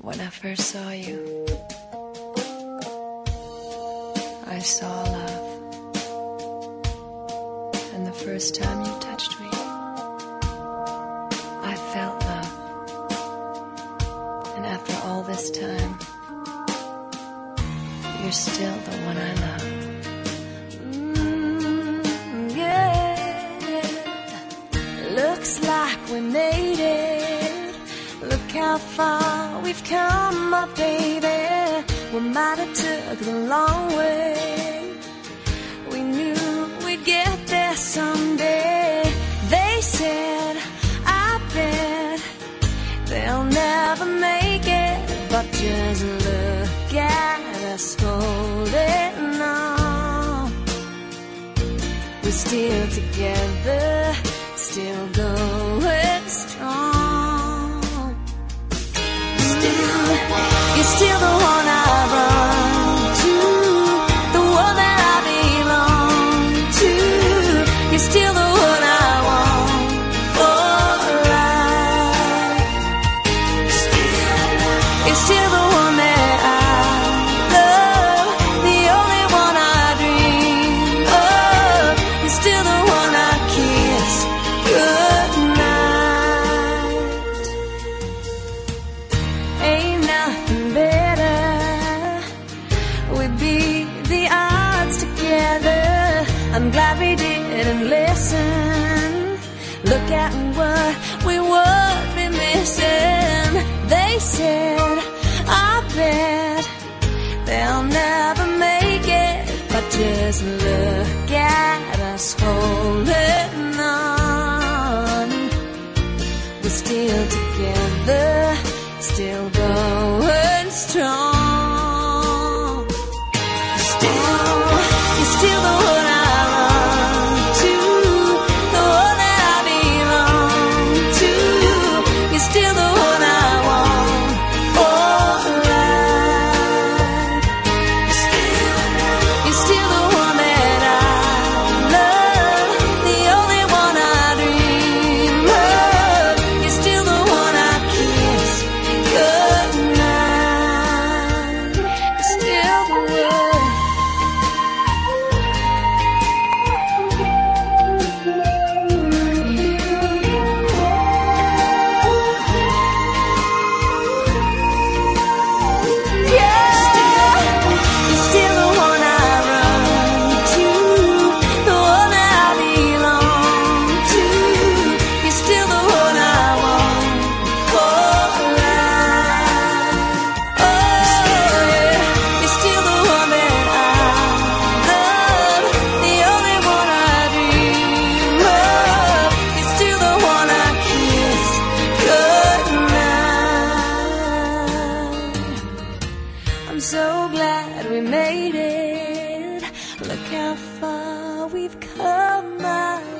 When I first saw you, I saw love. And the first time you touched me, I felt love. And after all this time, you're still the one I love. Yeah. Looks like we made it. Look how far we've come, my baby. We might have took the long way. We knew we'd get there someday. They said, I bet they'll never make it. But just look at us holding on. We're still together, still going strong. You're still the one I run to, the one that I belong to. You're still the one I want for life. You're still the one that I love, the only one I dream of. You're still the one I kiss goodnight. Ain't nothing better. We beat the odds together. I'm glad we didn't listen. Look at what we would be missing. They said, I bet they'll never make it. But just look at us holding on. We're still together, still going strong. You're still the one I run to, the one that I belong to. You're still the one I want for life. You're still the one that I love, the only one I dream of. You're still the one I kiss goodnight. You're still the one. I'm so glad we made it. Look how far we've come, my